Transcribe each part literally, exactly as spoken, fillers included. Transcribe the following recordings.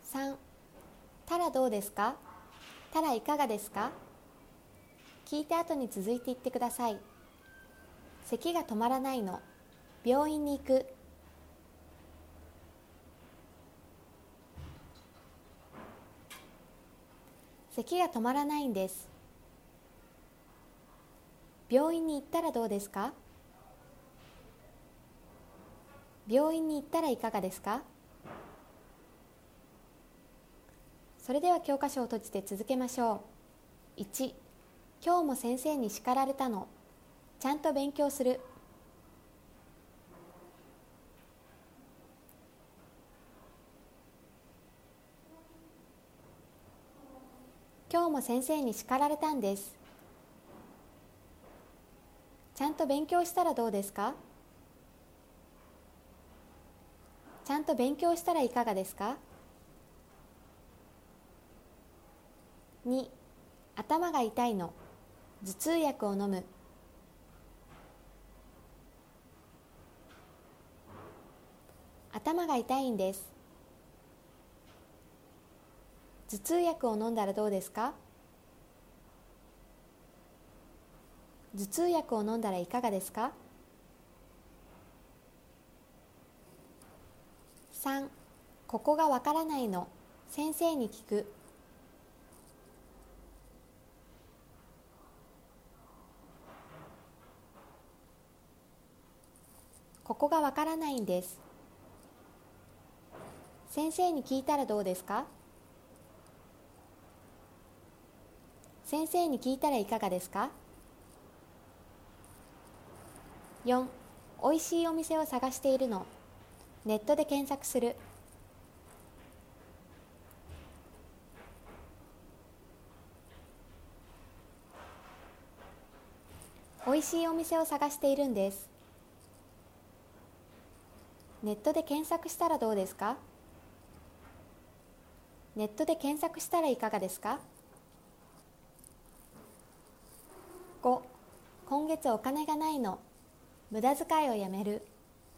さん、たらどうですか？たらいかがですか？聞いた後に続いて言ってください。咳が止まらないの。病院に行く。咳が止まらないんです。病院に行ったらどうですか？病院に行ったらいかがですか？それでは教科書を閉じて続けましょう。いち、今日も先生に叱られたの。ちゃんと勉強する。今日も先生に叱られたんです。ちゃんと勉強したらどうですか？ちゃんと勉強したらいかがですか？に、頭が痛いの。頭痛薬を飲む。頭が痛いんです。頭痛薬を飲んだらどうですか？頭痛薬を飲んだらいかがですか？さん、ここがわからないの。先生に聞く。ここがわからないんです。先生に聞いたらどうですか？先生に聞いたらいかがですか？よん、おいしいお店を探しているの。ネットで検索する。おいしいお店を探しているんです。ネットで検索したらどうですか？ネットで検索したらいかがですか？ご、今月お金がないの。無駄遣いをやめる。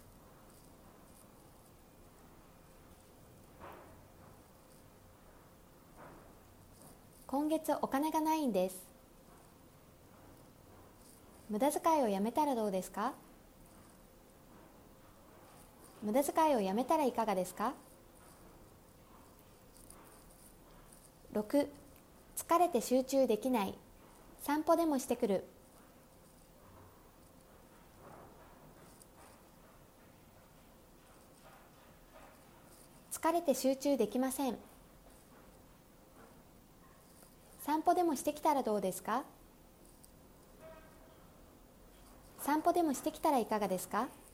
今月お金がないんです。無駄遣いをやめたらどうですか？無駄遣いをやめたらいかがですか？ろく、疲れて集中できない。散歩でもしてくる。疲れて集中できません。散歩でもしてきたらどうですか？散歩でもしてきたらいかがですか？